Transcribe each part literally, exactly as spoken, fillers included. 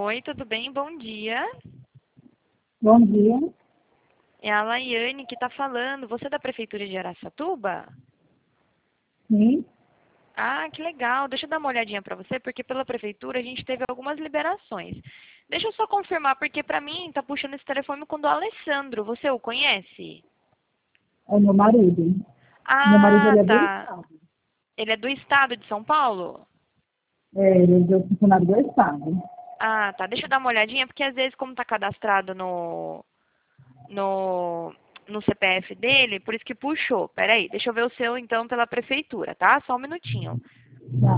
Oi, tudo bem? Bom dia. Bom dia. É a Laiane que está falando. Você é da Prefeitura de Araçatuba? Sim. Ah, que legal. Deixa eu dar uma olhadinha para você, porque pela Prefeitura a gente teve algumas liberações. Deixa eu só confirmar, porque para mim tá puxando esse telefone com o do Alessandro. Você o conhece? É o meu marido. Meu marido Ah, ele é do tá. Estado. Ele é do estado de São Paulo? É, ele é do funcionário do Estado. Ah, tá. Deixa eu dar uma olhadinha, porque às vezes, como tá cadastrado no, no, no C P F dele, por isso que puxou. Peraí, deixa eu ver o seu, então, pela prefeitura, tá? Só um minutinho. Tá.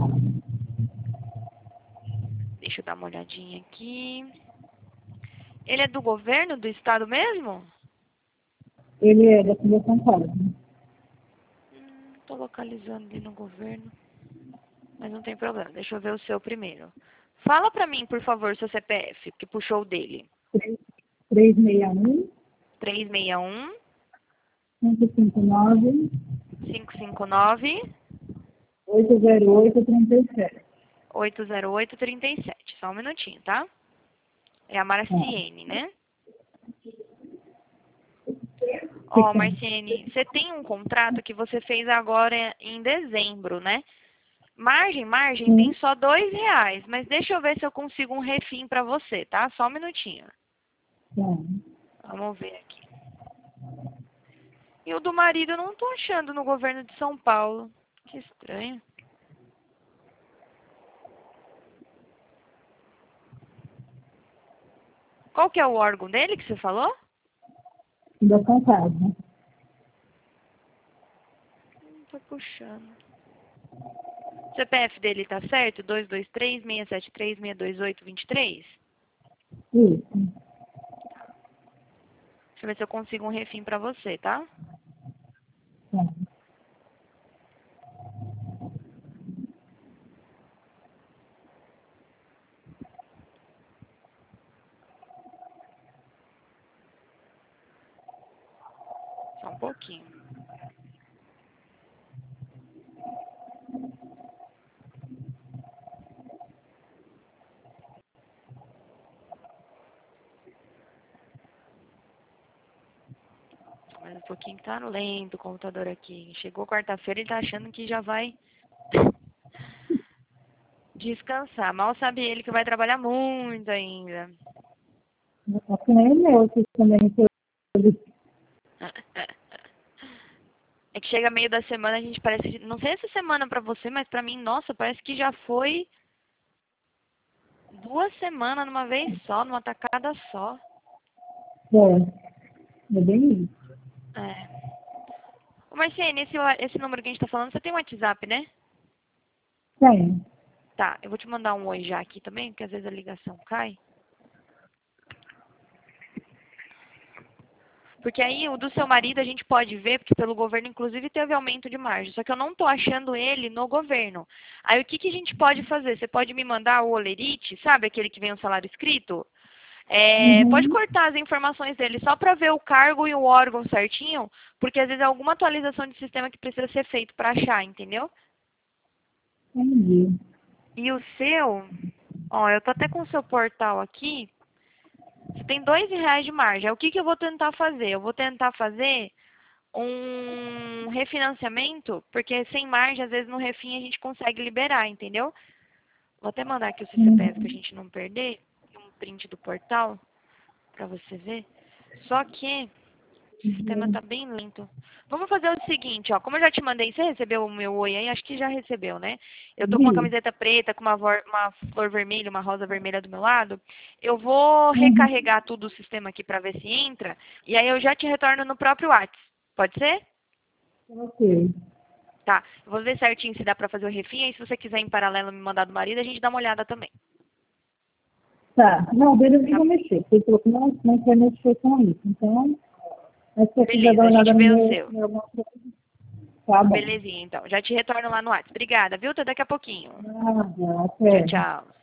Deixa eu dar uma olhadinha aqui. Ele é do governo, do estado mesmo? Ele é da Folha São Paulo. Hum, tô localizando ali no governo, mas não tem problema. Deixa eu ver o seu primeiro. Fala pra mim, por favor, seu C P F, que puxou o dele. três seis um, três seis um, cinco cinco nove, cinco cinco nove, oito zero oito, três sete. oito zero oito, três sete. Só um minutinho, tá? É a Marciene, né? Ó, oh, Marciene, você tem um contrato que você fez agora em dezembro, né? Margem, margem, tem Sim. só dois reais, mas deixa eu ver se eu consigo um refim pra você, tá? Só um minutinho. Tá. Vamos ver aqui. E o do marido eu não tô achando no governo de São Paulo. Que estranho. Qual que é o órgão dele que você falou? Fundação Casa. Não tô puxando. O C P F dele tá certo? dois dois três, seis sete três, seis dois oito, dois três? Isso. Deixa eu ver se eu consigo um refim pra você, tá? Tá. Só um pouquinho. Mais um pouquinho que tá lento o computador aqui. Chegou quarta-feira e tá achando que já vai descansar. Mal sabe ele que vai trabalhar muito ainda. Só que nem o meu, que também foi. É que chega meio da semana, a gente parece... Não sei essa semana pra você, mas pra mim, nossa, parece que já foi duas semanas numa vez só, numa tacada só. É, é bem isso. É. Ô, Marciane, esse, esse número que a gente tá falando, você tem um WhatsApp, né? Tem. Tá, eu vou te mandar um oi já aqui também, porque às vezes a ligação cai. Porque aí o do seu marido a gente pode ver, porque pelo governo inclusive teve aumento de margem. Só que eu não tô achando ele no governo. Aí o que, que a gente pode fazer? Você pode me mandar o Olerite, sabe aquele que vem o salário escrito? É, pode Uhum. cortar as informações dele só para ver o cargo e o órgão certinho, porque às vezes é alguma atualização de sistema que precisa ser feito para achar, entendeu? Entendi. E o seu, ó, eu tô até com o seu portal aqui. Você tem dois reais de margem. Aí o que, que eu vou tentar fazer? Eu vou tentar fazer um refinanciamento, porque sem margem, às vezes no refim a gente consegue liberar, entendeu? Vou até mandar aqui o seu C P F pra Uhum. gente não perder, um print do portal, pra você ver. Só que o sistema Uhum. tá bem lento. Vamos fazer o seguinte, ó, como eu já te mandei, você recebeu o meu oi aí? Acho que já recebeu, né? Eu tô com uma Vi. camiseta preta, com uma, vor- uma flor vermelha, uma rosa vermelha do meu lado. Eu vou Uhum. recarregar tudo o sistema aqui pra ver se entra, e aí eu já te retorno no próprio WhatsApp. Pode ser? Ok. Tá, eu vou ver certinho se dá pra fazer o refim, aí se você quiser em paralelo me mandar do marido, a gente dá uma olhada também. Tá. Não, dele eu nem Tá? vou mexer, porque ele falou que não, não quer mexer com isso. Então, mas se você quiser dar Beleza, uma a olhada gente no vê o meu, seu. no alguma coisa, tá bom. Belezinha, então. Já te retorno lá no WhatsApp. Obrigada, viu? Até daqui a pouquinho. Nada, Tchau, até. tchau.